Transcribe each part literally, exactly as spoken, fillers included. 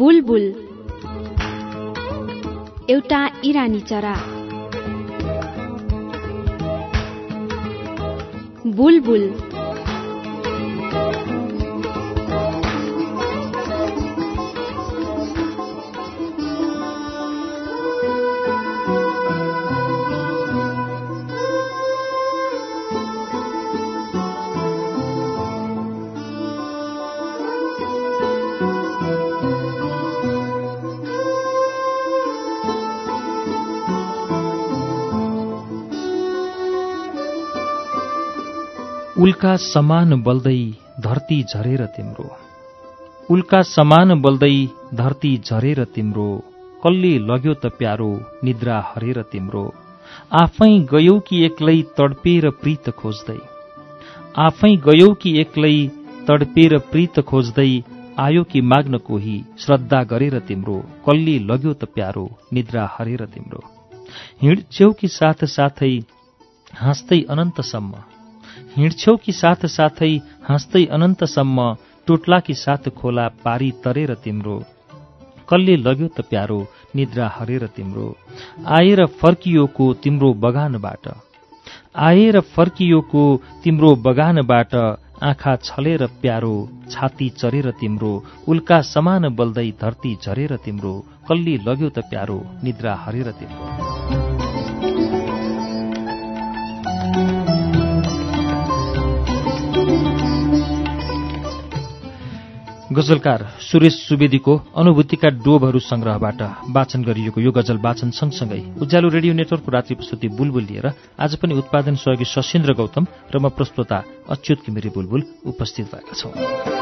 बुलबुल एउटा इरानी चरा। बुलबुल उल्का समान बल्दै धरती झरेर तिम्रो, उल्का समान बल्दै धरती झरेर तिम्रो, कसले लग्यो त प्यारो निद्रा हरेर तिम्रो। आफै गयौ कि एक्लै तडपेर प्रीत खोज्दै, आफै गयौ कि एक्लै तडपेर प्रीत खोज्दै, आयो कि माग्न कोही श्रद्धा गरेर तिम्रो, कसले लग्यो त प्यारो निद्रा हरेर तिम्रो। हिँड्छौ कि साथ साथै हाँस्दै अनन्तसम्म, हिँड्छौ कि साथ साथै हाँस्दै अनन्तसम्म, टुट्ला कि साथ खोला पारी तरेर तिम्रो, कसले लग्यो त प्यारो निद्रा हरेर तिम्रो। आएर फर्कियोको तिम्रो बगानबाट, आएर फर्कियोको तिम्रो बगानबाट, आँखा छलेर प्यारो छाती चरेर तिम्रो, उल्का समान बल्दै धरती झरेर तिम्रो, कसले लग्यो त प्यारो निद्रा हरेर तिम्रो। गजलकार सुरेश सुवेदीको अनुभूतिका डोबहरू संग्रहबाट वाचन गरिएको यो गजल वाचन सँगसँगै उज्यालो रेडियो नेटवर्कको रात्रि प्रस्तुति बुलबुल लिएर आज पनि उत्पादन सहयोगी सशेन्द्र गौतम र म प्रस्तोता अच्युत घिमिरे बुलबुल उपस्थित भएका छौं।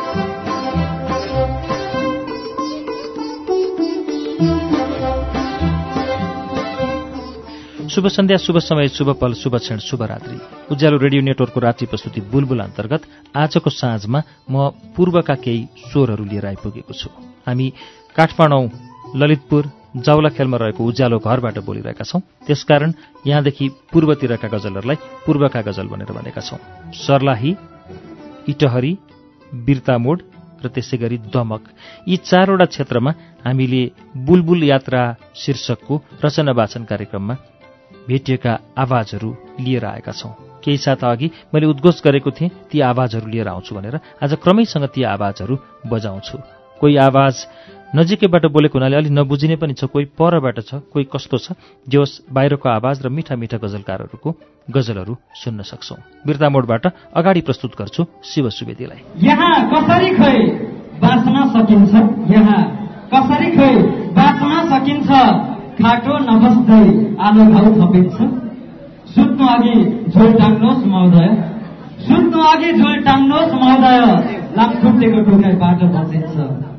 शुभ सन्ध्या, शुभ समय, शुभ पल, शुभ क्षण, शुभ रात्रि। उज्यालो रेडियो नेटवर्कको रात्रि प्रस्तुति बुलबुल अन्तर्गत आजको साँझमा म पूर्वका केही स्वरहरू लिएर आइपुगेको छु। हामी काठमाडौँ ललितपुर जाउलाखेलमा रहेको उज्यालो घरबाट बोलिरहेका छौं, त्यसकारण यहाँदेखि पूर्वतिरका गजलहरूलाई पूर्वका गजल भनेर भनेका छौं। सर्लाही, इटहरी, बिर्तामोड र त्यसै गरी दमक, यी चारवटा क्षेत्रमा हामीले बुलबुल यात्रा शीर्षकको रचना वाचन कार्यक्रममा भेटिएका आवाजहरू लिएर आएका छौं। केही साता अघि मैले उद्घोष गरेको थिएँ ती आवाजहरू लिएर आउँछु भनेर, आज क्रमैसँग ती आवाजहरू बजाउँछु। कोही आवाज नजिकैबाट बोलेको हुनाले अलि नबुझिने पनि छ, कोही परबाट छ, कोही कस्तो छ, जे होस् बाहिरको आवाज र मिठा मिठा गजलकारहरूको गजलहरू सुन्न सक्छौं। बिर्तामोडबाट अगाडि प्रस्तुत गर्छु शिव सुवेदीलाई। यहाँ कसरी खै बाँच्न सकिन्छ, यहाँ कसरी खै बाँच्न सकिन्छ, खाटो नबस्दै आलो घाउ थपिन्छ। सुत्नु अघि झोल टाङ्नुहोस् महोदय, सुत्नु अघि झोल टाङ्नुहोस् महोदय, लामखुट्टेको टोकाइबाट बचिन्छ।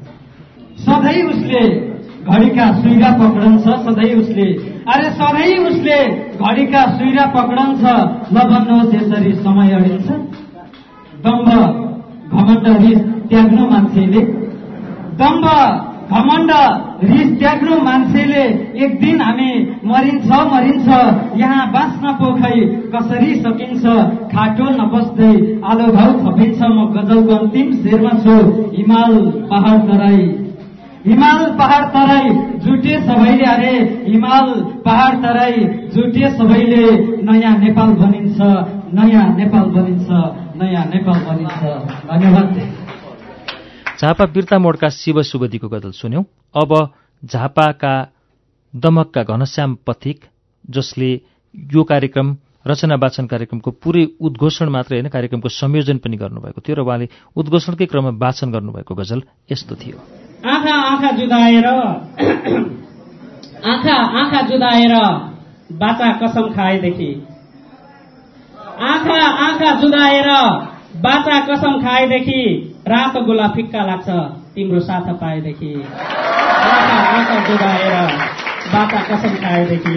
सधैँ उसले घडीका सुइरा पक्रन्छ, सधैँ उसले अरे सधैँ उसले घडीका सुइरा पक्रन्छ, नभन्नुहोस् यसरी समय अडिन्छ। दम्भ घमण्ड रिस त्याग्नु मान्छेले, दम्भ घमण्ड रिस त्याग्नु मान्छेले, एक दिन हामी मरिन्छ मरिन्छ, यहाँ बाँच्न पोखै कसरी सकिन्छ, खाटो नबस्दै आलो घाउ थपिन्छ। म गजलको अन्तिम शेरमा छु, हिमाल पहाड तराई, हिमाल पहाड तराई जुटे सबैले, अरे हिमाल पहाड तराई जुटे सबैले, नयाँ नेपाल बनिन्छ, नयाँ नेपाल बनिन्छ, नयाँ नेपाल बनिन्छ। धन्यवाद। झापा बिर्तामोडका शिव सुवेदीको गजल सुन्यौं। अब झापाका दमकका घनश्याम पथिक, जसले यो कार्यक्रम रचना वाचन कार्यक्रमको पुरै उद्घोषण मात्रै होइन, कार्यक्रमको संयोजन पनि गर्नुभएको थियो र उहाँले उद्घोषणकै क्रममा वाचन गर्नुभएको गजल यस्तो थियो। आँखा आँखा जुदाएर, आँखा आँखा जुदाएर बाचा कसम खाएदेखि, आँखा आँखा जुदाएर बाचा कसम खाएदेखि, रातो गोला फिक्का लाग्छ तिम्रो साथ पाएदेखि। आँखा आँखा जुदाएर बाचा कसम खाएदेखि,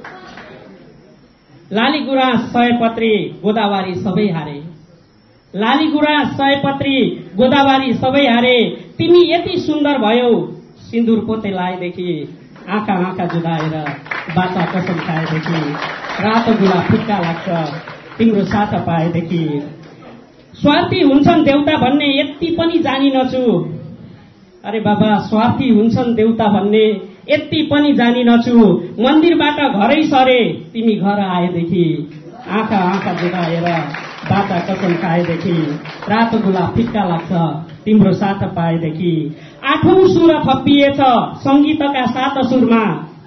लाली गुराँस सयपत्री गोदावारी सबै हारे, लाली गुराँस सयपत्री गोदावारी सबै हारे, तिमी यति सुन्दर भयौ सिन्दुर पोते लाएदेखि। आँखा आँखा जुदाएर बाचा कसम खाएदेखि, रातो गुला फिक्का लाग्छ तिम्रो साथ पाएदेखि। स्वार्थी हुन्छन् देउता भन्ने यति पनि जानिनछु, अरे बाबा स्वार्थी हुन्छन् देउता भन्ने यति पनि जानिनछु। मन्दिरबाट घरै सरे तिमी घर आएदेखि, आँखा आँखा जुदाएर बाटा कसम खाएदेखि, रातो गुलाब फिक्का लाग्छ तिम्रो साथ पाएदेखि। आठौं सुर थपिएछ संगीतका सात सुरमा,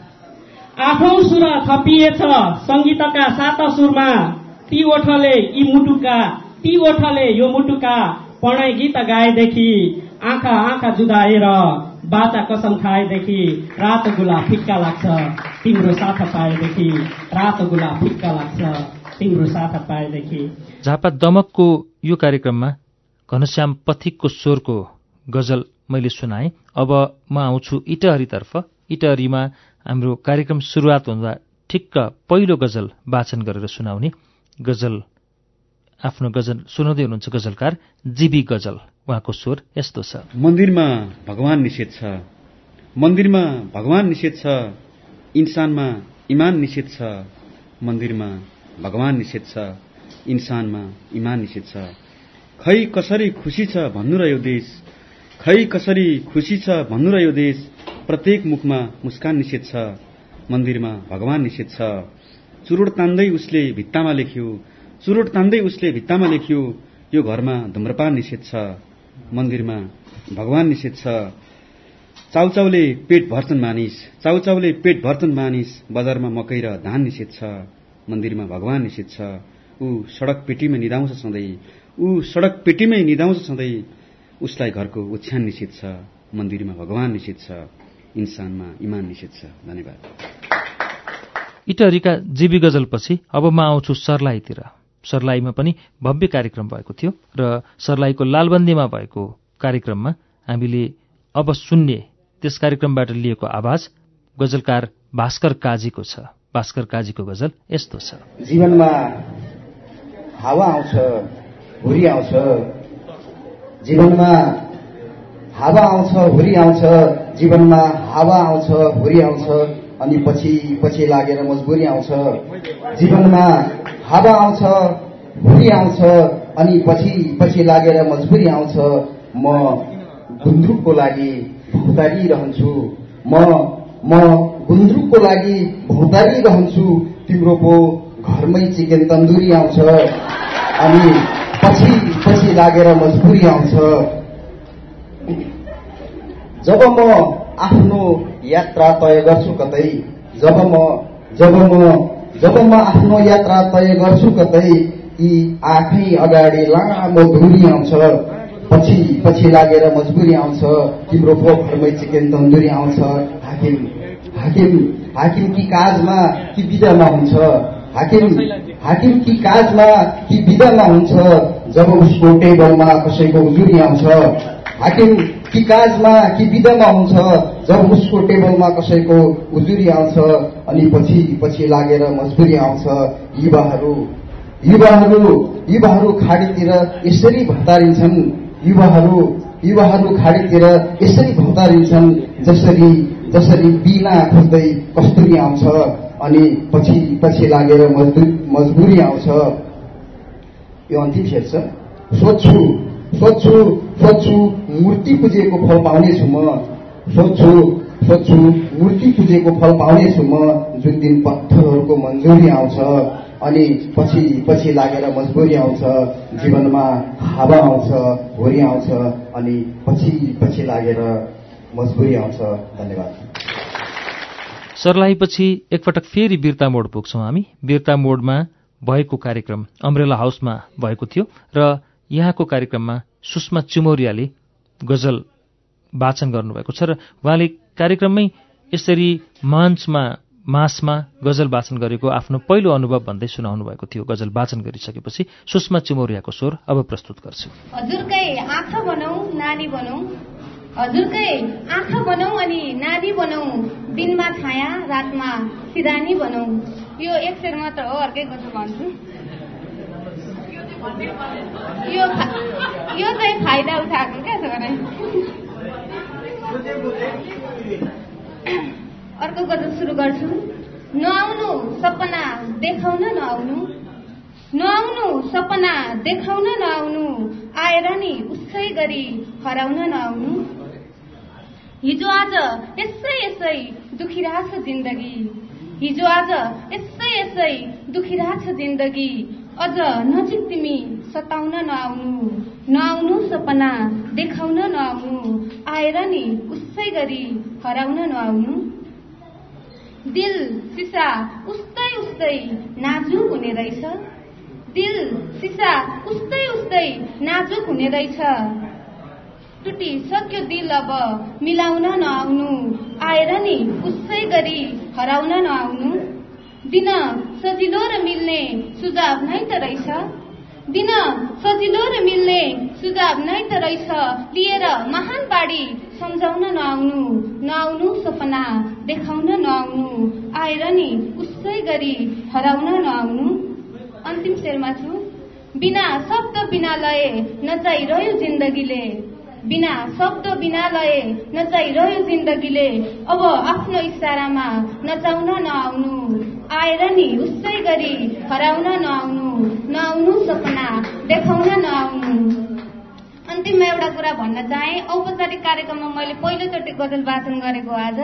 आठौं सुर थपिएछ संगीतका सात सुरमा। ती ओठले यी मुटुका, ती ओठले यो मुटुका प्रणय गीत गाएदेखि, आँखा आँखा जुदाएर बाचा कसम खाएदेखि, रातो गुलाब फिक्का लाग्छ तिम्रो साथ पाएदेखि, रातो गुलाब फिक्का लाग्छ तिम्रो साथ पाएदेखि। झापा दमकको यो कार्यक्रममा घनश्याम पथिकको स्वरको गजल मैले सुनाएँ। अब म आउँछु इटहरीतर्फ। इटहरीमा हाम्रो कार्यक्रम सुरुवात हुँदा ठिक्क पहिलो गजल वाचन गरेर सुनाउने गजल आफ्नो गजल सुनाउँदै हुनुहुन्छ गजलकार जीबी गजल। उहाँको स्वर यस्तो छ। मन्दिरमा भगवान निषेध छ, मन्दिरमा भगवान निषेध छ, इन्सानमा इमान निषेध छ। मन्दिरमा भगवान निषेध छ, इन्सानमा इमान निषेध छ। खै कसरी खुसी छ भन्नु र यो देश, खै कसरी खुसी छ भन्नु र यो देश। प्रत्येक मुखमा मुस्कान निषेध छ, मन्दिरमा भगवान निषेध छ। चुरोट तान्दै उसले भित्तामा लेख्यो, चुरोट तान्दै उसले भित्तामा लेख्यो, यो घरमा धुम्रपान निषेध छ, मन्दिरमा भगवान निषेध छ। चाउचाउले पेट भर्छन् मानिस, चाउचाउले पेट भर्छन् मानिस। बजारमा मकै र धान निषेध छ, मन्दिरमा भगवान निषेध छ। ऊ सडक पेटीमै निदाउँछ सधैँ, ऊ सडक पेटीमै निदाउँछ सधैँ। उसलाई घरको ओछ्यान निषेध छ, मन्दिरमा भगवान निषेध छ, इन्सानमा इमान निषेध छ। धन्यवाद। इटहरीका जीबी गजलपछि अब म आउँछु सर्लाहीतिर। सर्लाहीमा पनि भव्य कार्यक्रम भएको थियो र सर्लाहीको लालबन्दीमा भएको कार्यक्रममा हामीले अब सुन्ने त्यस कार्यक्रमबाट लिएको आवाज गजलकार भास्कर काजीको छ। भास्कर काजीको गजल यस्तो छ। जीवनमा हावा आउँछ, हुरी आउँछ, जीवनमा हावा आउँछ, हुरी आउँछ, जीवनमा हावा आउँछ, हुरी आउँछ, अनि पछि पछि लागेर मजबुरी आउँछ। जीवनमा हावा आउँछ, हुरी आउँछ, अनि पछि पछि लागेर मजबुरी आउँछ। म गुन्द्रुकको लागि भौतारी रहन्छु, म म गुन्द्रुकको लागि भौतारी रहन्छु। तिम्रो पो घरमै चिकन तन्दुरी आउँछ, अनि पछि पछि लागेर मजबुरी आउँछ। जब म आफ्नो यात्रा तय गर्छु कतै, जब म जब म जब म आफ्नो यात्रा तय गर्छु कतै, यी आँखै अगाडि लामो धुरी आउँछ, पछि पछि लागेर मजबुरी आउँछ। तिम्रो पो घरमै चिकन तन्दुरी आउँछ। हाकिम हाकिम हाकिम कि काजमा कि बिदामा हुन्छ, हाकिम हाकिम कि काजमा कि बिदामा हुन्छ। जब उसको टेबलमा कसैको उजुरी आउँछ, हाकिम कि काजमा कि बिदामा हुन्छ। जब उसको टेबलमा कसैको उजुरी आउँछ, अनि पछि पछि लागेर मजबुरी आउँछ। युवाहरू युवाहरू युवाहरू खाडीतिर यसरी भतारिन्छन्, युवाहरू युवाहरू खाडीतिर यसरी भतारिन्छन्, जसरी जसरी बिना खोज्दै कस्तुरी आउँछ, अनि पछि पछि लागेर मजबुरी आउँछ। यो अन्तिम शेर छ। सोध्छु सोध्छु सोध्छु मूर्ति पुजेको फल पाउनेछु म, सोध्छु सोध्छु मूर्ति पुजेको फल पाउनेछु म। जुन दिन पत्थरहरूको मन्जुरी आउँछ, अनि पछि पछि लागेर मजबुरी आउँछ। जीवनमा हावा आउँछ, हुरी आउँछ, अनि पछि पछि लागेर मजबुरी आउँछ। धन्यवाद। सर्लाहीपछि एकपटक फेरि बिर्ता मोड पुग्छौँ हामी। बिर्ता मोडमा भएको कार्यक्रम अम्ब्रेला हाउसमा भएको थियो र यहाँको कार्यक्रममा सुषमा चिमौरियाले गजल वाचन गर्नुभएको छ र उहाँले कार्यक्रममै यसरी मञ्चमा मासमा गजल वाचन गरेको आफ्नो पहिलो अनुभव भन्दै सुनाउनु भएको थियो। गजल वाचन गरिसकेपछि सुषमा चिमौरियाको स्वर अब प्रस्तुत गर्छु। हजुरकै आँखा बनौ नानी बनौ, हजुरकै आँखा बनौ अनि नानी बनौ, दिनमा छाया रातमा सिरानी बनौ। यो एक शेर मात्र हो, अर्कै गजल भन्छु। यो यो चाहिँ फाइदा उठाएको क्या छ। अर्को गजल सुरु गर्छु। नआउनु सपना देखाउन नआउनु, नआउनु सपना देखाउन नआउनु, आएर नि उसै गरी हराउन नआउनु। हिजो आज यसै यसै दुखिरहेछ जिन्दगी, हिजो आज यसै यसै दुखिरहेछ जिन्दगी। अझ नजिक तिमी सताउन नआउनु, नआउनु सपना देखाउन नआउनु, आएर नि उसै गरी हराउन नआउनु। दिल सिसा उस्तै उस्तै नाजुक हुने रहेछ, दिल सिसा उस्तै उस्तै नाजुक हुने रहेछ। टुटी सक्यो दिल अब मिलाउन नआउनु, आएर नि उसै गरी हराउन नआउनु। दिन सजिलो र मिल्ने सुझाव नै त रहेछ, दिन सजिलो र मिल्ने सुझाव नै त रहेछ। लिएर महान बाढी सम्झाउन नआउनु, नआउनु सपना देखाउन नआउनु, आएर नि उसै गरी हराउन नआउनु। अन्तिम शेरमा छु। बिना शब्द बिना लय नचाइरह्यो जिन्दगीले, बिना शब्द बिना लय नचाइरह्यो जिन्दगीले। अब आफ्नो इसारामा नचाउन नआउनु, आएर नि उसै गरी हराउन नआउनु, नआउनु सपना देखाउन नआउनु। अन्तिममा एउटा कुरा भन्न चाहे, औपचारिक कार्यक्रममा मैले पहिलोचोटि गजल वाचन गरेको आज।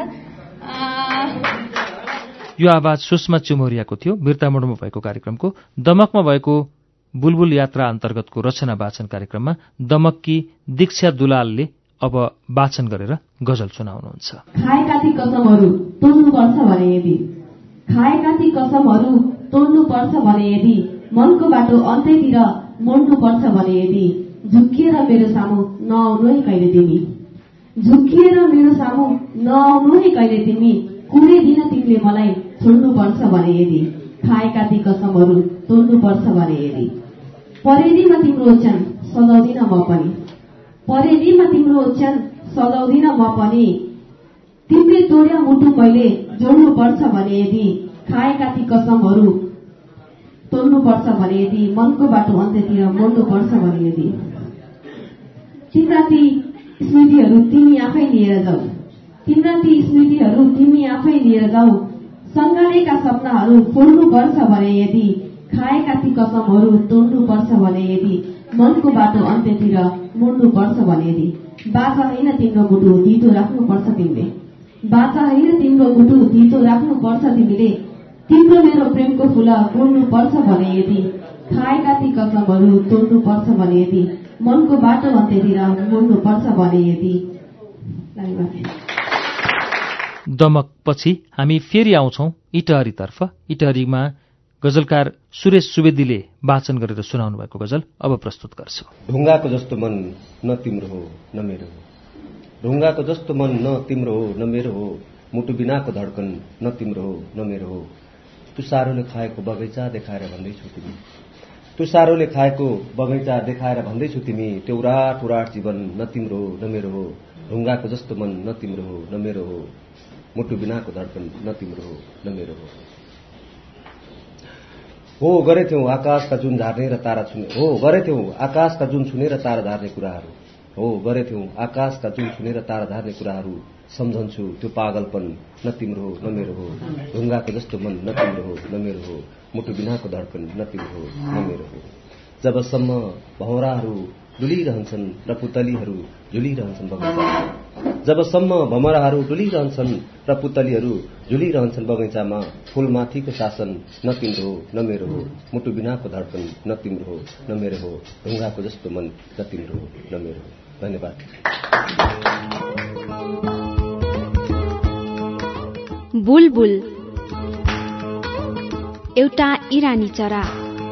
यो आवाज सुषमा चुमौरियाको थियो। बिर्तामोडमा भएको कार्यक्रमको दमकमा भएको बुलबुल यात्रा अन्तर्गतको रचना वाचन कार्यक्रममा दमककी दीक्षा दुलालले अब वाचन गरेर गजल सुनाउनुहुन्छ। खाएका ती कसमहरू तोड्नुपर्छ भने यदि, खाएका ती कसमहरू तोड्नुपर्छ भने यदि, मनको बाटो अन्त्यतिर मोड्नुपर्छ भने यदि, झुक्किएर मेरो सामु नआउनु है कहिले तिमी, झुक्किएर मेरो सामु नआउनु है कहिले तिमी, कुनै दिन तिमीले मलाई छोड्नुपर्छ भने यदि, खाएका ती कसमहरू तोड्नुपर्छ भने यदि। परेलीमा तिम्रो ओछ्यान सजाउँदिन म पनि, परेलीमा तिम्रो ओछ्यान सजाउँदिन म पनि, तिमीले तोड्या मुटु मैले जोड्नुपर्छ भने यदि, खाएका ती कसमहरू तोड्नुपर्छ भने यदि, मनको बाटो अन्त्यतिर मोड्नुपर्छ भने यदि। तिम्रा ती स्मृतिहरू तिमी आफै लिएर जाऊ, तिम्रा ती स्मृतिहरू तिमी आफै लिएर जाऊ, सङ्गालेका सपनाहरू फोड्नुपर्छ भने यदि, खाएका ती कसमहरू तोड्नुपर्छ भने यदि, मनको बाटो अन्त्यतिर मोड्नुपर्छ भने यदि। बाचा होइन तिम्रो मुटु धितो राख्नुपर्छ तिमीले, बाचा होइन तिम्रो मुटु धितो राख्नुपर्छ तिमीले, तिम्रो मेरो प्रेमको फुल गोड्नुपर्छ भने यदि, खाएका ती कसमहरू तोड्नुपर्छ भने यदि, मनको बाटो अन्त्यतिर मोड्नुपर्छ भने यदि। दमकपछि हामी फेरि आउँछौं इटहरीतर्फ। इटहरीमा गजलकार सुरेश सुवेदीले वाचन गरेर सुनाउनु भएको गजल अब प्रस्तुत गर्छु। ढुङ्गाको जस्तो मन न तिम्रो हो न मेरो हो, ढुङ्गाको जस्तो मन न तिम्रो हो न मेरो हो, मुटु बिनाको धड्कन न तिम्रो हो न मेरो हो। तुसारोले खाएको बगैँचा देखाएर भन्दैछु तिमी, तुसारोले खाएको बगैँचा देखाएर भन्दैछु तिमी, त्यो उराट उराट जीवन न तिम्रो हो न मेरो हो, ढुङ्गाको जस्तो मन न तिम्रो हो न मेरो हो, मुटु बिनाको धड्कन न तिम्रो हो न मेरो हो। हो गरेथ्यौ आकाशका जुन झार्ने र तारा छुने, हो गरेथ्यौ आकाशका जुन छुने र तारा धार्ने कुराहरू, हो गरेथ्यौ आकाशका जुन छुने र तारा धार्ने कुराहरू, सम्झन्छु त्यो पागलपन न तिम्रो हो न मेरो हो, ढुङ्गाको जस्तो मन न तिम्रो हो न मेरो हो, मुटु बिनाको धड्कन न तिम्रो हो न मेरो हो। जबसम्म भौराहरू डुलिरहन्छन् र पुतलीहरू झुलिरहन्छन् बगैँचामा, जबसम्म भमराहरू डुलिरहन्छन् र पुतलीहरू झुलिरहन्छन् बगैँचामा, फूलमाथिको शासन न तिम्रो हो न मेरो हो, मुटु बिनाको धड्कन न तिम्रो हो न मेरो हो, ढुङ्गाको जस्तो मन न तिम्रो हो न मेरो हो। धन्यवाद। बुलबुल एउटा इरानी चरा।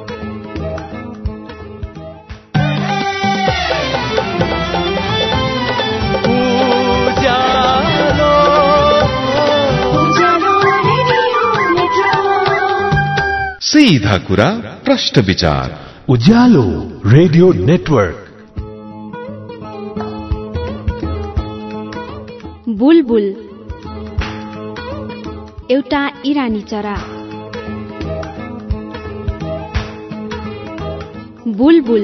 सीधा कुरा प्रश्न विचार, उज्यालो रेडियो नेटवर्क। बुलबुल एउटा इरानी चरा। बुलबुल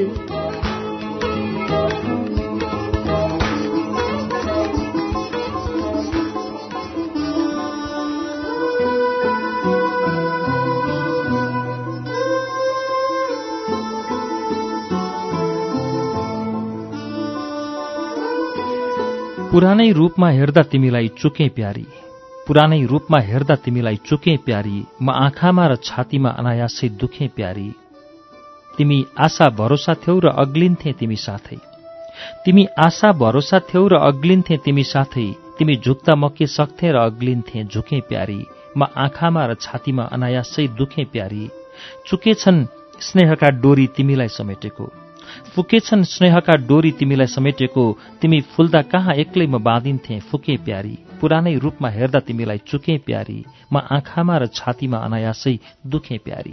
पुरानै रूपमा हेर्दा तिमीलाई चुके प्यारी, पुरानै रूपमा हेर्दा तिमीलाई चुके प्यारी, म आँखामा र छातीमा अनायासै दुखे प्यारी। तिमी आशा भरोसा थियौ र अग्लिन्थे तिमी साथै, तिमी आशा भरोसा थियौ र अग्लिन्थे तिमी साथै, तिमी झुक्दा म के सक्थे र अग्लिन्थे झुके प्यारी, म आँखामा र छातीमा अनायासै दुखे प्यारी। चुकेछन् स्नेहका डोरी तिमीलाई समेटेको, फुकेछन् स्नेहका डोरी तिमीलाई समेटेको, तिमी फुल्दा कहाँ एक्लै म बाँधिन्थे फुके प्यारी। पुरानै रूपमा हेर्दा तिमीलाई चुके प्यारी, म आँखामा र छातीमा अनायासै दुखे प्यारी।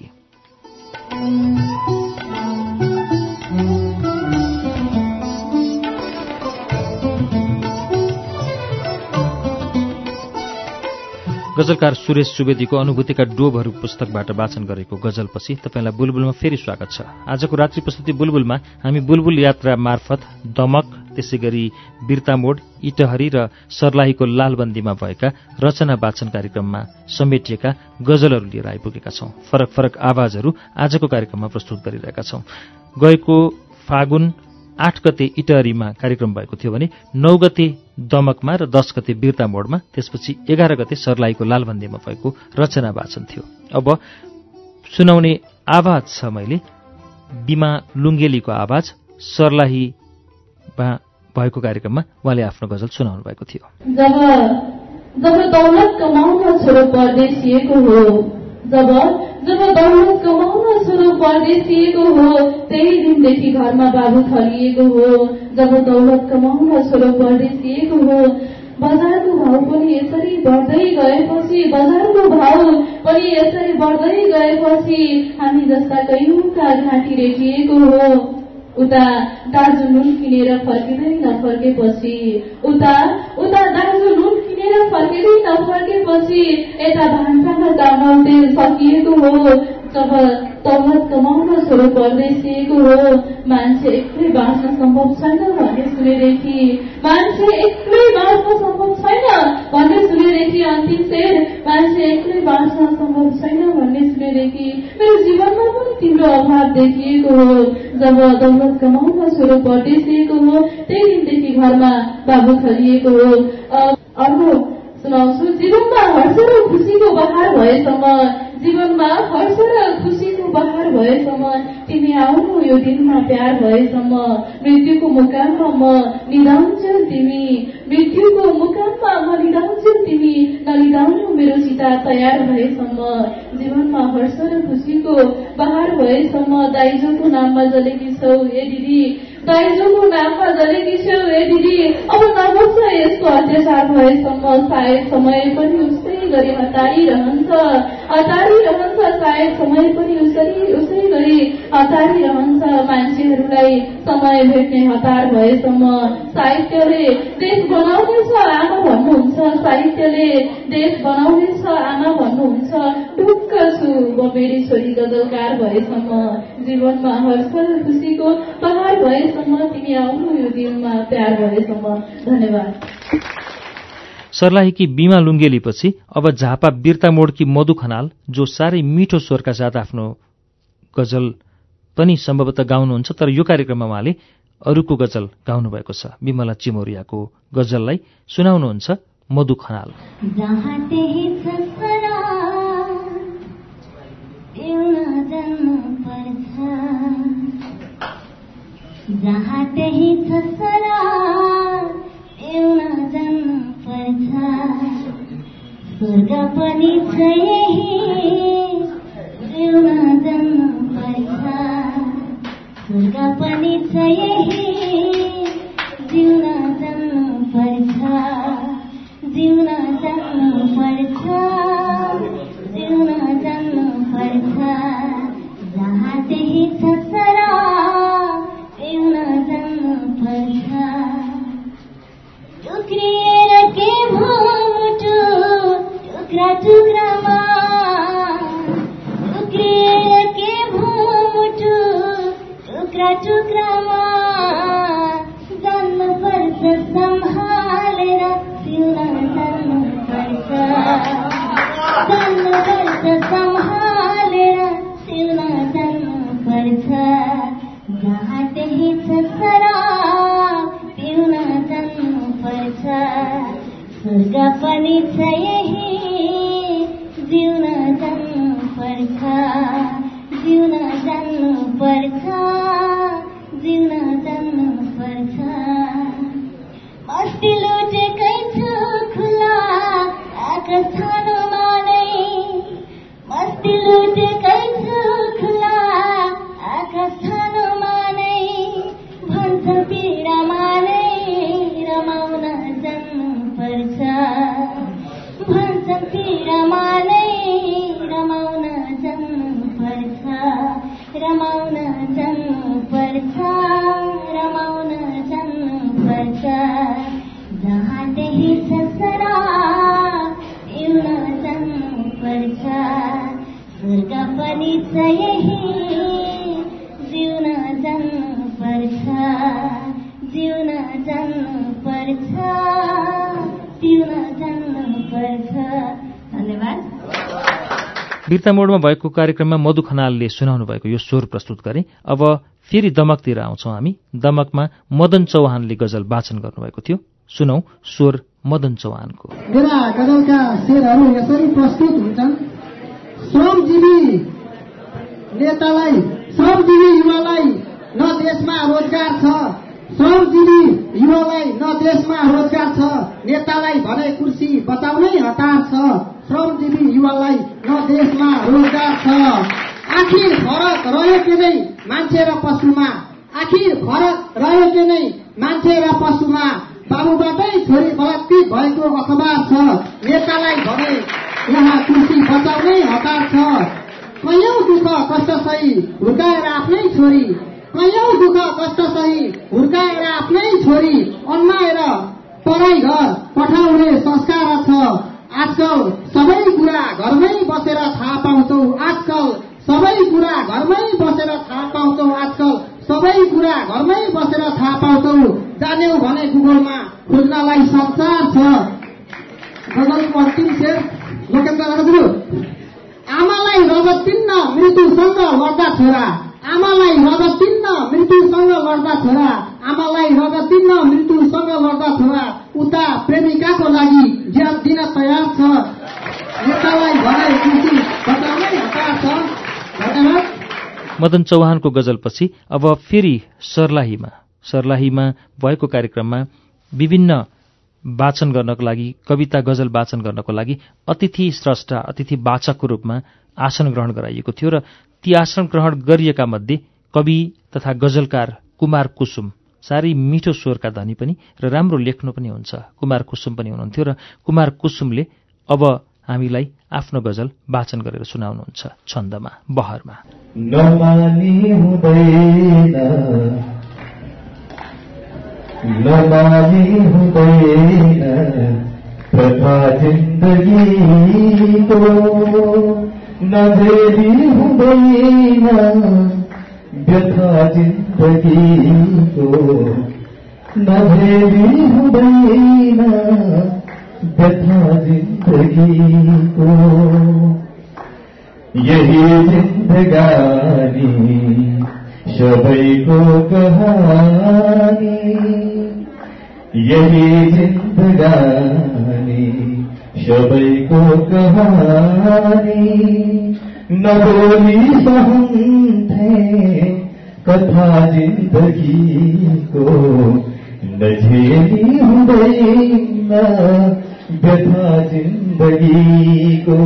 गजलकार सुरेश सुवेदीको अनुभूतिका डोबहरू पुस्तकबाट वाचन गरेको गजलपछि तपाईँलाई बुलबुलमा फेरि स्वागत छ। आजको रात्रि प्रस्तुति बुलबुलमा हामी बुलबुल यात्रा मार्फत दमक, त्यसै गरी बिर्तामोड, इटहरी र सर्लाहीको लालबन्दीमा भएका रचना वाचन कार्यक्रममा समेटिएका गजलहरू लिएर आइपुगेका छौं। फरक फरक आवाजहरू आजको कार्यक्रममा प्रस्तुत गरिरहेका छौं। गएको फागुन आठ गते इटहरीमा कार्यक्रम भएको थियो भने नौ गते दमकमा र दस गते बिर्ता मोडमा, त्यसपछि एघार गते सर्लाहीको लालबन्दीमा भएको रचना वाचन थियो। अब सुनाउने आवाज छ मैले बिमा लुङ्गेलीको आवाज। सर्लाहीमा भएको कार्यक्रममा उहाँले आफ्नो गजल सुनाउनु भएको थियो। जब जब दौलत कमाउन छोरो परदेशिएको हो, जब जब दौलत कमाउन छोरो परदेशिएको हो, त्यही दिनदेखि घरमा बाबु थलिएको हो। जब दौलत कमाउन छोरो परदेशिएको हो, बजारको भाउ पनि यसरी बढ्दै गएपछि, बजारको भाउ पनि यसरी बढ्दै गएपछि हामी जस्ता कैयौँका घाँटी रेटिएको हो। उता दाजु नुन किनेर फर्किँदै नफर्केपछि, उता उता दाजु नुन किनेर फर्किँदै नफर्केपछि यता भान्सामा चामल तेल सकिएको हो। जब दौलत कमाउन छोरो परदेशिएको हो, मान्छे एक्लै बाँच्न सम्भव छैन भन्ने सुनेदेखि, मान्छे एक्लै बाँच्न सम्भव छैन भन्ने सुनेदेखि, अन्तिम शेर मान्छे एक्लै बाँच्न सम्भव छैन भन्ने सुनेदेखि मेरो जीवनमा पनि तिम्रो अभाव देखिएको हो। जब दौलत कमाउन छोरो परदेशिएको हो, त्यही दिनदेखि घरमा बाबु थलिएको हो। अर्को सुनाउँछु। जीवनमा हर्ष र खुसीको बहार भएसम्म, जीवनमा हर्ष र खुसीको बहार भएसम्म तिमी आउनु यो दिनमा प्यार भएसम्म, मृत्युको मुकाममा म निधाउँछौ तिमी, मृत्युको मुकाममा म निधाउँछौ तिमी, नलिदाउनु मेरो चिता तयार भएसम्म। जीवनमा हर्ष र खुसीको बहार भएसम्म दाइजोको नाममा जलेकी छौ ए दिदी, दाइजोको नाममा जलेकी छौ ए दिदी। अब नबस्छ यसको अत्याचार भएसम्म, सायद समय पनि उस्तै गरी हतारिरहन्छ, हतारिरहन्छ सायद समय पनि उसरी उसै गरी हतारिरहन्छ। मान्छेहरूलाई समय भेट्ने हतार भएसम्म साहित्यले देश बनाउनेछ आमा भन्नुहुन्छ, साहित्यले देश बनाउनेछ आमा भन्नुहुन्छ। ढुक्क छु म मेरी छोरी गजलकार भएसम्म, जीवनमा हर्ष र खुसीको बहार भएसम्म तिमी आउनु यो दिनमा प्यार भएसम्म। धन्यवाद। सर्लाहीकी बिमा लुङ्गेलीपछि अब झापा बिर्ता मोडकी मधु खनाल, जो साह्रै मिठो स्वरका साथ आफ्नो गजल पनि सम्भवतः गाउनुहुन्छ, तर यो कार्यक्रममा उहाँले अरूको गजल गाउनु भएको छ। विमला चिमोरियाको गजललाई सुनाउनुहुन्छ मधु खनाल। जहाँ त्यही छ सरा एउटा जन्म पर्छ, स्वर्ग पनि छ यही एउटा जन्म पर्छ, स्वर्ग पनि छ यही जिउन जन्म पर्छ, जिउन जन्म पर्छ, जिउन जन्म पर्छ। जहाँ त्यही छ सरा एउटा जन्म पर्छ, टुक्रिएर के भो मुटु टुक्रा टुक्रामा, टुक्रिएर के भो मुटु टुक्रा टुक्रामा। जन्म पर्छ सम्हालेर सिउन जन्म पर्छ, जन्म पर्छ सम्हालेर सिउन जन्म पर्छ। जहाँ त्यही छ सरा स्वर्ग पनि छ यही जिउन जान्नु पर्छ जिउन जान्नु पर्छ जिउन जान्नु पर्छ मस्ती लुटेकै छु खुला आकाश छानुमा नै मस्ती लुटेकै छु खुला आकाश छानुमा नै भन्छ पीडामा नै रमाउन जान्नु पर्छ भन्छ पीडामा नै रमाउन जान्नु पर्छ रमाउन जान्नु पर्छ रमाउन जान्नु पर्छ जहाँ त्यही छ सराप पिउन जान्नु पर्छ स्वर्ग पनि छ यही जिउन जान्नु पर्छ जिउन जान्नु पर्छ पिउन जान्नु पर्छ। धन्यवाद। वीरता मोडमा भएको कार्यक्रममा मधु खनालले सुनाउनु भएको यो स्वर प्रस्तुत गरे। अब फेरि दमकतिर आउँछौँ हामी। दमकमा मदन चौहानले गजल वाचन गर्नुभएको थियो। सुनौ स्वर मदन चौहानको। मेरा गजलका शेरहरू यसरी प्रस्तुत हुन्छन्। श्रमजीवी नेतालाई श्रमजीवी युवालाई न देशमा रोजगार छ श्रमजीवी युवालाई न देशमा रोजगार छ नेतालाई भने कुर्सी बचाउनै हतार छ श्रमजीवी युवालाई न देशमा रोजगार छ। आखिर फरक रह्यो कि नै मान्छे र पशुमा आखिर फरक रह्यो कि नै मान्छे र पशुमा बाबुबाटै छोरी बलात्कृत भएको अखबार छ नेतालाई भने यहाँ कुर्सी बचाउनै हतार छ। कैयौं दुःख कष्ट सही हुर्काएर आफ्नै छोरी कैयौं दुःख कष्ट सही हुर्काएर आफ्नै छोरी अन्माएर पढाइ घर पठाउने संस्कार छ। आजकल सबै कुरा घरमै बसेर थाहा पाउँछौ आजकल सबै कुरा घरमै बसेर थाहा पाउँछौ आजकल सबै कुरा घरमै बसेर थाहा पाउँछौ जान्यौ भने गुगलमा खोज्नलाई संसार छ। गजलको अन्तिम शेर लोकेन्द्र राजगुरु। आमालाई रगत पिन्न मृत्युसँग लड्दा छोरा आमालाई रगत पिन्न मृत्युसँग लड्दा छोरा आमालाई रगत पिन्न मृत्युसँग लड्दा छोरा उता प्रेमिकाको लागि ज्यान दिन तयार छ नेतालाई भने कुर्सी बचाउनै हतार छ। धन्यवाद। मदन चौहानको गजलपछि अब फेरि सर्लाहीमा सर्लाहीमा भएको कार्यक्रममा विभिन्न वाचन गर्नको लागि कविता गजल वाचन गर्नको लागि अतिथि स्रष्टा अतिथि वाचकको रूपमा आसन ग्रहण गराइएको थियो र ती आसन ग्रहण गरिएका मध्ये कवि तथा गजलकार कुमार कुसुम साह्रै मिठो स्वरका धनी पनि र राम्रो लेख्नु पनि हुन्छ कुमार कुसुम पनि हुनुहुन्थ्यो र कुमार कुसुमले अब हामीलाई आफ्नो गजल वाचन गरेर सुनाउनुहुन्छ छन्दमा बहरमा। नमानी हुँदैन नमानी हुँदैन प्रथा जिन्दगीको नभेदी हुँदैन व्यथा जिन्दगीको नभेदी हुँदैन व्यथा जिन्दगीको यही जिन्दगानी सबैको कहानी यही जिन्दगानी सबैको कहानी नबोली सहन्थे कथा जिन्दगीको नझेली हुँदैन व्यथा जिन्दगीको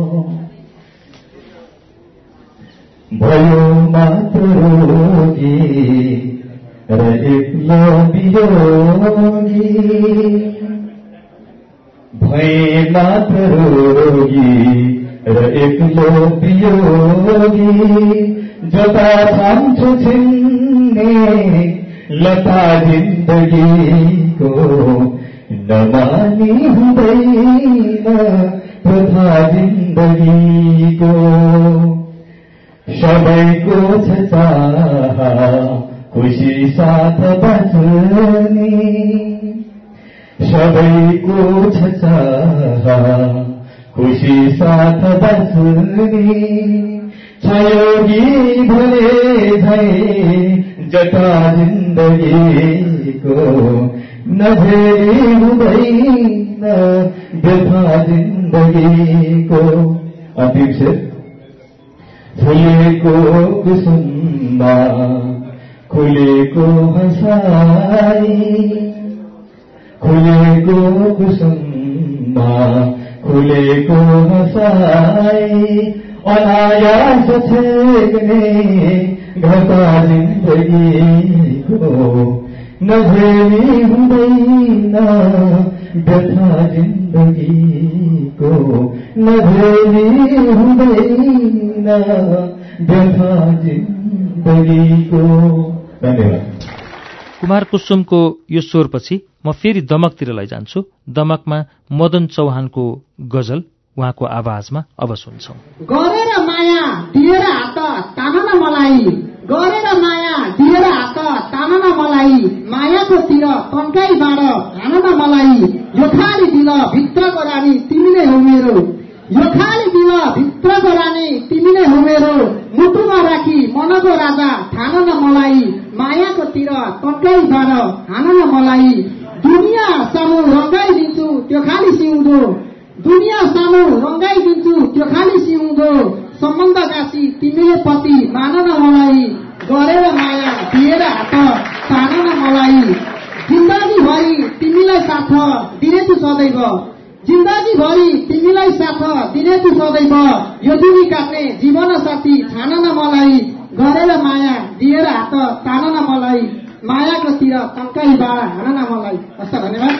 भयो मात्र रोगी र एक्लो वियोगी भए मात्र रोगी र एक्लो वियोगी जता छान्छु छिन्ने लता जिन्दगीको नमानी हुँदैन प्रथा जिन्दगीको सबैको छ चाह खुसी साथ बस्ने सबैको छ चाह खुसी साथ बस्ने छयोगी भले झै जटा जिन्दगीको नभेली हुँदैन न व्यथा जिन्दगीको। अन्तिम शेर। फुलेको कुसुममा खुलेको हँसाई, खुलेको कुसुममा खुलेको हँसाई, अनायास छेक्ने घटा जिन्दगीको। नझेली हुँदैन व्यथा जिन्दगीको, नझेली हुँदैन व्यथा जिन्दगीको। धन्यवाद। कुमार कुसुमको यो स्वरपछि म फेरि दमकतिर लैजान्छु। दमकमा मदन चौहानको गजल उहाँको आवाजमा अब सुन्छौं। गरेर माया दिएर हात तान न मलाई, गरेर माया दिएर हात तान न मलाई, मायाको तिर तन्काई बाँड हान न मलाई। यो खाली दिल भित्रको रानी तिमी नै हो मेरो, यो खाली दिल भित्रको रानी तिमी नै हो मेरो। मुटुमा राखी मनको राजा ठान न मलाई, मायाको तिर तन्काई बाँड हान न मलाई। दुनिया सामु रंगाइदिन्छु त्यो खाली सिउँदो, दुनिया सामु रंगाइदिन्छु त्यो खाली सिउँदो। सम्बन्ध गाँसी तिमीले पति मान न मलाई, गरेर माया दिएर हात तान न मलाई। जिन्दगी भरि तिमीलाई साथ दिने छु सदैव, जिन्दगी भरि तिमीलाई साथ दिने छु सदैव। यो दुनी काट्ने जीवन साथी छान न मलाई, गरेर माया दिएर हात तान न मलाई। मायाको तिर तन्काई बाँड हान न मलाई। हस्, धन्यवाद।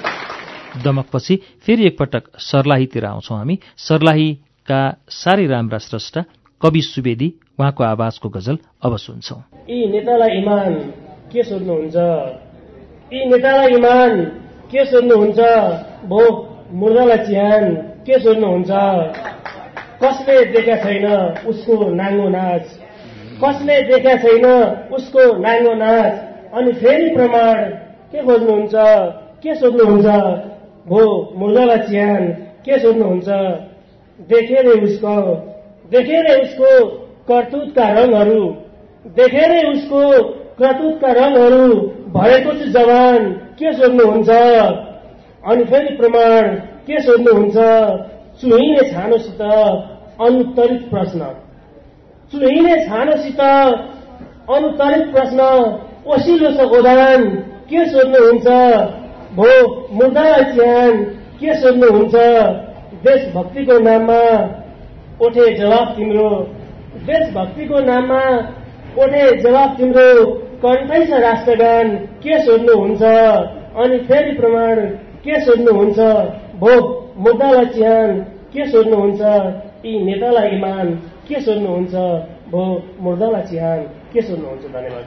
दमकपछि फेरि एकपटक सर्लाहीतिर आउँछौं हामी। सर्लाहीका साह्रै राम्रा स्रष्टा कवि सुवेदी उहाँको आवाजको गजल अब सुन्छौं। यी नेतालाई इमान के सोध्नुहुन्छ, यी नेतालाई इमान के सोध्नुहुन्छ, भो मुर्दालाई चिहान के सोध्नुहुन्छ। कसले देखा छैन उसको नाङ्गो नाच, कसले देखा छैन उसको नाङ्गो नाच। अनि फेरि प्रमाण के खोज्नुहुन्छ, के सोध्नुहुन्छ, भो मुर्दालाई चिहान के सोध्नुहुन्छ। देखेरै उसको देखेरै उसको करतुतका रङहरू, देखेरै उसको करतुतका रङहरू, भएको छु जवान के सोध्नुहुन्छ। अनि फेरि प्रमाण के सोध्नुहुन्छ, चुहिने छानोसित अनुत्तरित प्रश्न, चुहिने छानोसित अनुत्तरित प्रश्न। ओसिलो छ गोदान के सोध्नुहुन्छ, भो मुर्दालाई चिहान के सोध्नुहुन्छ। देशभक्तिको नाममा ओठे जवाब तिम्रो, देशभक्तिको नाममा ओठे जवाब तिम्रो। कण्ठै छ राष्ट्रगान के सोध्नुहुन्छ। अनि फेरि प्रमाण के सोध्नुहुन्छ, भो मुर्दालाई चिहान के सोध्नुहुन्छ। यी नेतालाई इमान के सोध्नुहुन्छ, भो मुर्दालाई चिहान के सोध्नुहुन्छ। धन्यवाद।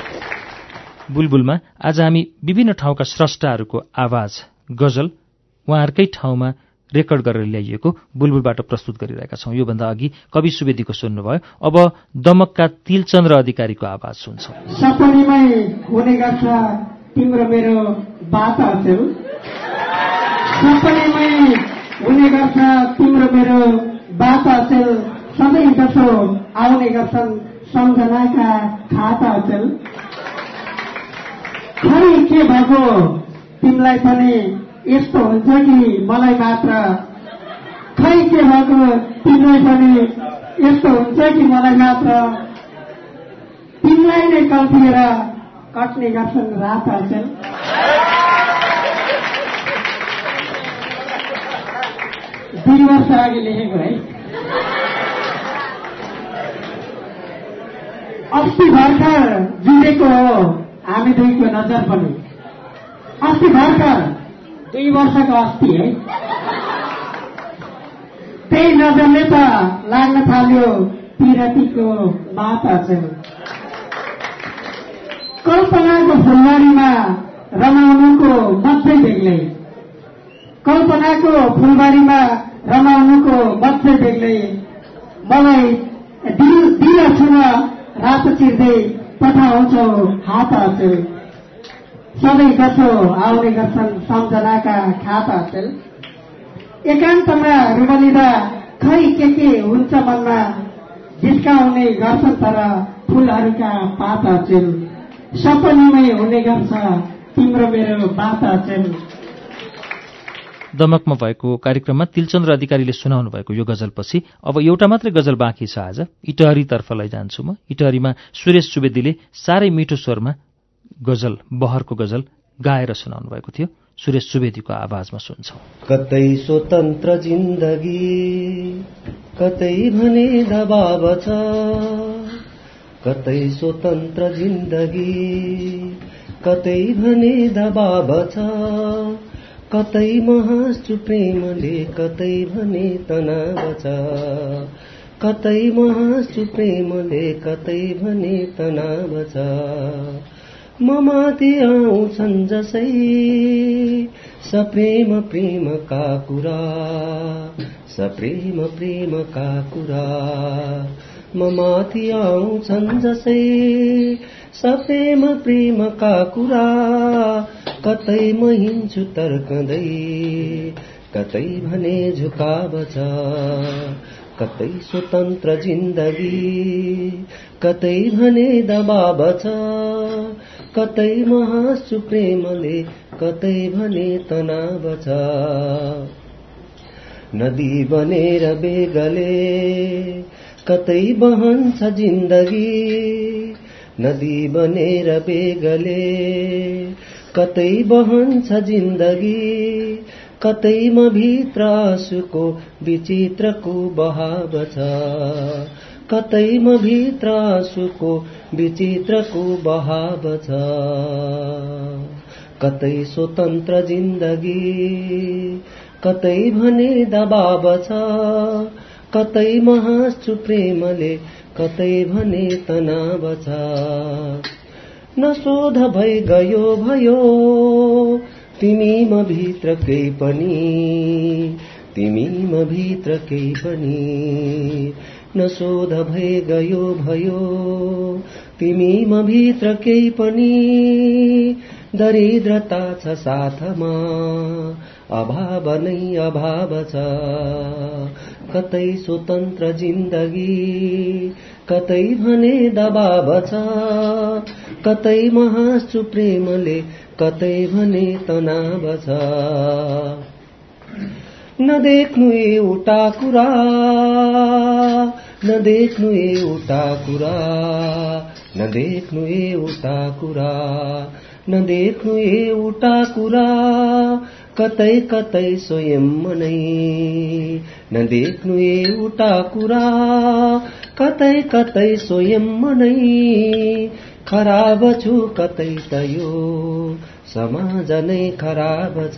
बुलबुलमा आज हामी विभिन्न ठाउँका स्रष्टाहरूको आवाज गजल उहाँहरूकै ठाउँमा रेकर्ड गरेर ल्याइएको बुलबुलबाट प्रस्तुत गरिरहेका छौं। योभन्दा अघि कवि सुवेदीको सुन्नुभयो। अब दमकका तिलचन्द्र अधिकारीको आवाज सुन्छौं। सपनीमै हुने गर्छ तिम्रो मेरो बातहरू, सपनीमै हुने गर्छ तिम्रो मेरो बातहरू। सधैँ जसो आउने गर्छन् सम्झनाका खाताहरू। खै के भएको तिमीलाई पनि यस्तो हुन्छ कि मलाई मात्र, खै के भएको तिमीलाई पनि यस्तो हुन्छ कि मलाई मात्र। तिमीलाई नै कल्पिएर कट्ने गर्छन् रात अचेल। दुई वर्ष अघि लेखेको है। अस्ति भर्खर जुडेको हो हामी दुईको नजर पनि, अस्ति भर्खर दुई वर्षको अस्ति है। त्यही नजरले त लाग्न थाल्यो पिरतीको बात अचेल। कल्पनाको फुलबारीमा रमाउनुको मत्तै बेग्लै, कल्पनाको फुलबारीमा रमाउनुको मत्तै बेग्लै। मलाई दिल दिल छुन रात चिर्दै पठाउँछौ हात अचेल। सधैँ कसो आउने गर्छन् सम्झनाका खाता अचेल। एकान्तमा रुमलिँदा खै के के हुन्छ मनमा, जिस्काउने गर्छन् तर फुलहरूका पात अचेल। सपनीमै हुने गर्छ तिम्रो मेरो बात अचेल। दमकमा भएको कार्यक्रममा तिलचन्द्र अधिकारीले सुनाउनु भएको यो गजलपछि अब एउटा मात्रै गजल बाँकी छ। आज इटहरीतर्फ लैजान्छु म। इटहरीमा सुरेश सुवेदीले साह्रै मिठो स्वरमा गजल बहरको गजल गाएर सुनाउनु भएको थियो। सुरेश सुवेदीको आवाजमा सुन्छौं। कतै स्वतन्त्र जिन्दगी कतै भने दबाव छ, कतै स्वतन्त्र जिन्दगी कतै भने दबाव छ, कतै महासु प्रेमले कतै भने तनाव छ, कतै महासु प्रेमले कतै भने तनाव छ। म माथि आउँछन् जसै सप्रेम प्रेमका कुरा, सप्रेम प्रेमका कुरा। म माथि आउँछन् जसै सप्रेम प्रेमका कुरा, कतै म हिँड्छु तर्कँदै कतै भने झुकाव छ, कतै स्वतन्त्र जिन्दगी कतै भने दबाव छ, कतै महासु प्रेमले कतै भने तनाव छ। नदी बनेर बेगले कतै बहन्छ जिन्दगी, नदी बनेर बेगले कतै बहन्छ जिन्दगी, कतै म भित्र आँसुको विचित्रको बहाव छ, कतै म भित्र आँसुको विचित्रको बहाव छ। कतै स्वतन्त्र जिन्दगी कतै भने दबाव छ, कतै महासु प्रेमले कतै भने तनाव छ। नशोध भई गयो भयो तिमी म भित्र केही पनि, तिमी म भित्र केही पनि। नशोध भई गयो भयो तिमी म भित्र केही पनि, दरिद्रता छ साथमा अभाव नै अभाव छ। कतै स्वतन्त्र जिन्दगी कतै भने दबाव छ, कतै महासु प्रेमले कतै भने तनाव छ। नदेख्नु एउटा कुरा, नदेख्नु एउटा कुरा, नदेख्नु एउटा कुरा, नदेख्नु एउटा कुरा, कतै कतै स्वयं मनै। नदेख्नु एउटा कुरा, कतै कतै स्वयं मनै। खराब छु कतै त यो समाज नै खराब छ,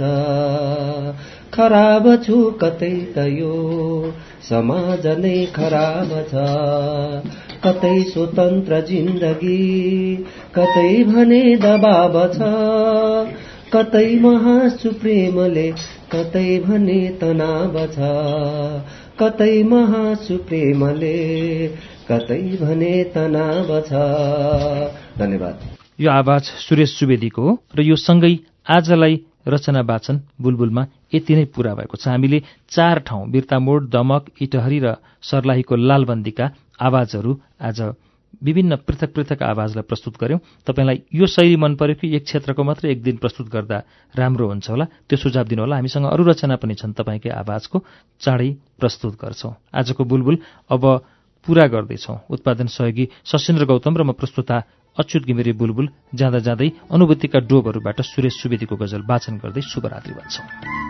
खराब छु कतै त यो समाज नै खराब छ। कतै स्वतन्त्र जिन्दगी कतै भने दबाव छ, कतै महासु प्रेमले कतै भने तनाव छ, कतै महासु प्रेमले कतै भने तनाव छ। धन्यवाद। यो आवाज सुरेश सुवेदीको हो र यो सँगै आजलाई रचना वाचन बुलबुलमा यति नै पूरा भएको छ। हामीले चार ठाउँ बिर्तामोड, दमक, इटहरी र सर्लाहीको लालबन्दीका आवाजहरू आज विभिन्न पृथक पृथक आवाजलाई प्रस्तुत गर्यौं। तपाईलाई यो शैली मन पर्यो कि एक क्षेत्रको मात्रै एक दिन प्रस्तुत गर्दा राम्रो हुन्छ होला, त्यो सुझाव दिनुहोला। हामीसँग अरू रचना पनि छन्, तपाईँकै आवाजको चाँडै प्रस्तुत गर्छौं। आजको बुलबुल अब पूरा गर्दैछौं। उत्पादन सहयोगी सशेन्द्र गौतम र म प्रस्तुता अच्युत घिमिरे बुलबुल जाँदा जाँदै अनुभूतिका डोबहरूबाट सुरेश सुवेदीको गजल वाचन गर्दै शुभरात्रि भन्छौं।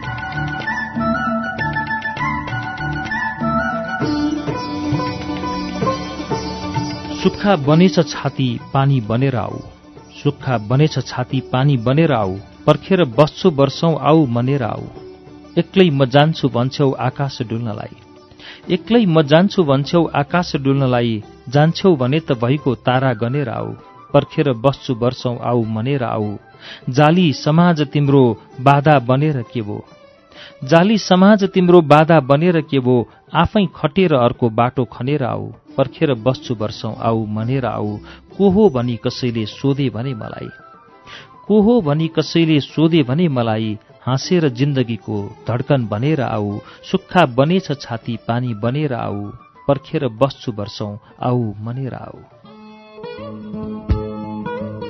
सुक्खा बनेछ छाती पानी बनेर आऊ, सुक्खा बनेछ छाती पानी बनेर आऊ, पर्खेर बस्छु वर्षौं आऊ मनेर आऊ। एक्लै म जान्छु भन्छौ आकाश डुल्नलाई, एक्लै म जान्छु भन्छौ आकाश डुल्नलाई, जान्छौ भने त भइको तारा गनेर आऊ, पर्खेर बस्छु वर्षौं आऊ मनेर आऊ। जाली समाज तिम्रो बाधा बनेर के भो, जाली समाज तिम्रो बाधा बनेर के भो, आफै खटेर अर्को बाटो खनेर आऊ, पर्खेर बस्छु वर्षौं आऊ मनेर आऊ। को हो भनी कसैले सोधे भने मलाई, को हो भनी कसैले सोधे भने मलाई, हाँसेर जिन्दगीको धड्कन बनेर आऊ। सुक्खा बनेछ छाती पानी बनेर आऊ, पर्खेर बस्छु वर्षौं आऊ मनेर आऊ।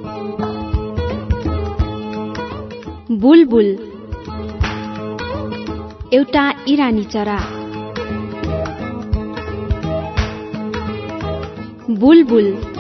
बुलबुल एउटा इरानी चरा। बुलबुल